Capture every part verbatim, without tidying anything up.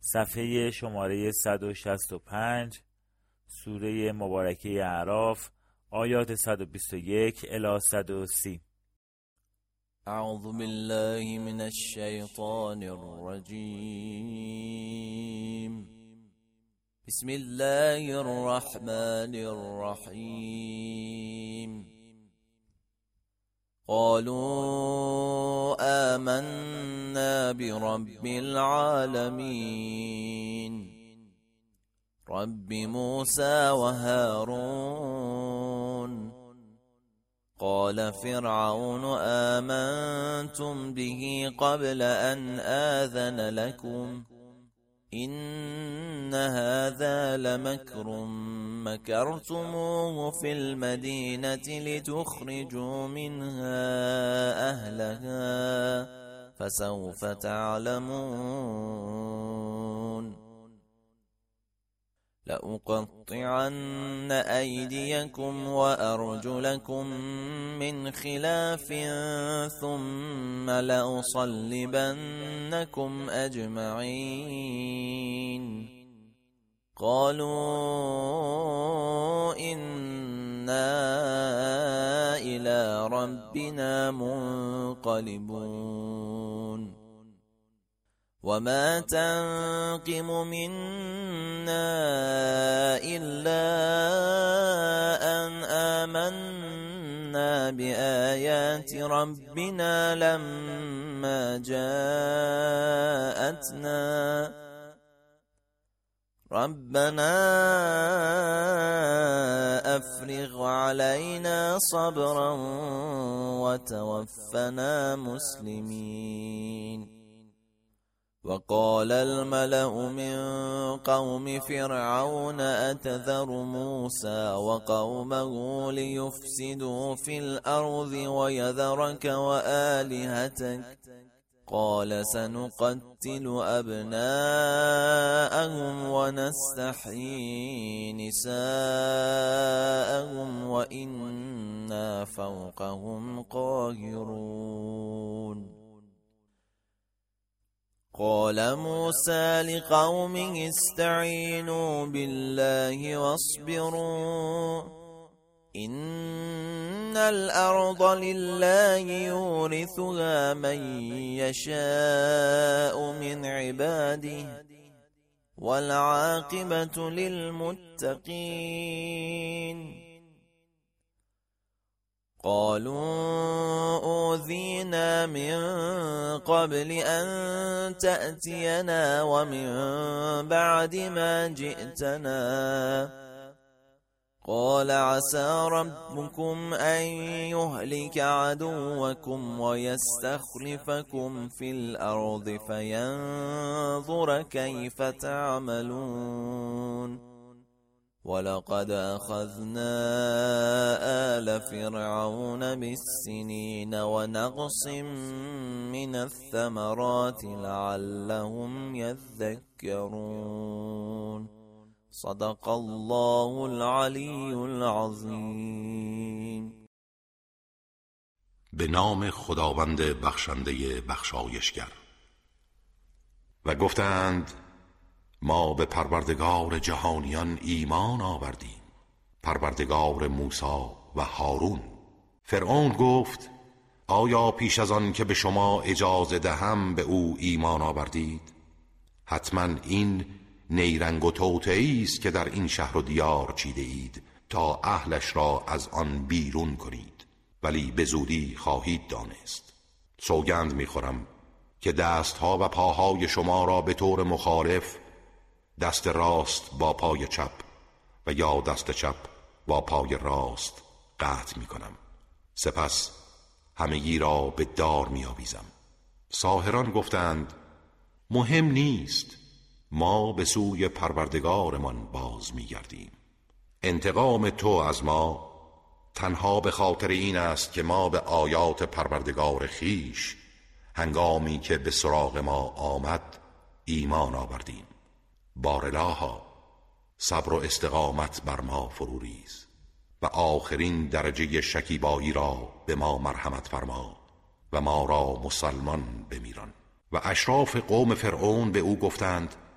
صفحه شماره صد و شصت و پنج، سوره مبارکه اعراف، آیات صد و بیست و یک الی صد و سی. اعوذ بالله من الشیطان الرجیم. بسم الله الرحمن الرحیم. قالوا آمنا برب العالمين رب موسى وهارون. قال فرعون آمنتم به قبل أن آذن لكم إن هذا لمكر مكرتموه في المدينة لتخرجوا منها أهلها فسوف تعلمون. لأقطعن أيديكم وأرجلكم من خلاف ثم لأصلبنكم أجمعين. قالوا إنا إلى ربنا منقلبون. وما تنقم منا إلا أن آمنا بآيات ربنا لما جاءتنا. ربنا أفرغ علينا صبرا وتوفنا مسلمين. وقال الملأ من قوم فرعون أتذر موسى وقومه ليفسدوا في الأرض ويذرك وآلهتك قال سنقتل أبناءهم ونستحيي نساءهم وإنا فوقهم قاهرون. قال موسى لقومه استعينوا بالله واصبروا إن الأرض لله يورثها من يشاء من عباده والعاقبة للمتقين. قالوا أوذينا من قبل أن تأتينا ومن بعد ما جئتنا. قال عسى ربكم أن يهلك عدوكم ويستخلفكم في الأرض فينظر كيف تعملون. ولقد أخذنا آل فرعون بالسنين ونقص من الثمرات لعلهم يذكرون. صدق الله العلی العظیم. به نام خداوند بخشنده بخشایشگر. و گفتند ما به پروردگار جهانیان ایمان آوردیم، پروردگار موسی و هارون. فرعون گفت آیا پیش از آن که به شما اجازه دهم به او ایمان آوردید؟ حتما این نیرنگ و توطئه‌ای است که در این شهر و دیار چیده اید تا اهلش را از آن بیرون کنید، ولی به زودی خواهید دانست. سوگند می‌خورم که دستها و پاهای شما را به طور مخالف، دست راست با پای چپ و یا دست چپ با پای راست قطع می‌کنم. سپس همگی را به دار می‌آویزم. ساحران گفتند مهم نیست، ما به سوی پروردگارمان باز می‌گردیم. انتقام تو از ما تنها به خاطر این است که ما به آیات پروردگار خیش هنگامی که به سراغ ما آمد ایمان آوردیم. بارالها صبر و استقامت بر ما فرو ریز و آخرین درجه شکیبایی را به ما مرحمت فرما و ما را مسلمان بمیران. و اشراف قوم فرعون به او گفتند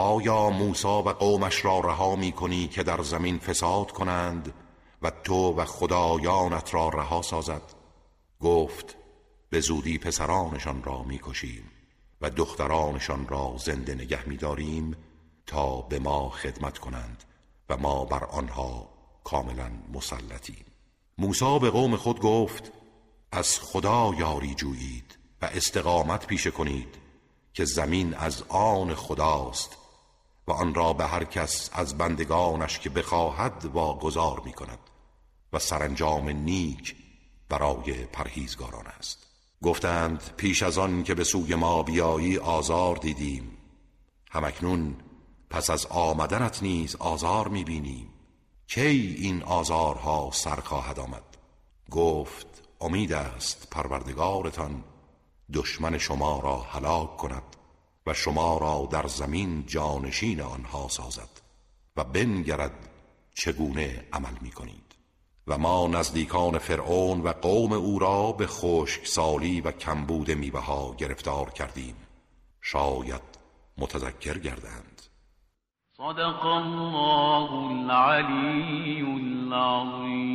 آیا موسی و قومش را رها می کنی که در زمین فساد کنند و تو و خدایانت را رها سازد؟ گفت به زودی پسرانشان را می کشیم و دخترانشان را زنده نگه می داریم تا به ما خدمت کنند و ما بر آنها کاملا مسلطیم. موسی به قوم خود گفت از خدا یاری جویید و استقامت پیشه کنید که زمین از آن خداست و آن را به هر کس از بندگانش که بخواهد واگذار می کند و سرانجام نیک برای پرهیزگاران است. گفتند پیش از آن که به سوی ما بیایی آزار دیدیم، همکنون پس از آمدنت نیز آزار می بینیم. کی این آزارها سر خواهد آمد؟ گفت امید است پروردگارتان دشمن شما را هلاک کند و شما را در زمین جانشین آنها سازد و بنگرد چگونه عمل می کنید. و ما نزدیکان فرعون و قوم او را به خشکسالی و کمبود میوه ها گرفتار کردیم، شاید متذکر گردند. صدق الله العلی العظیم.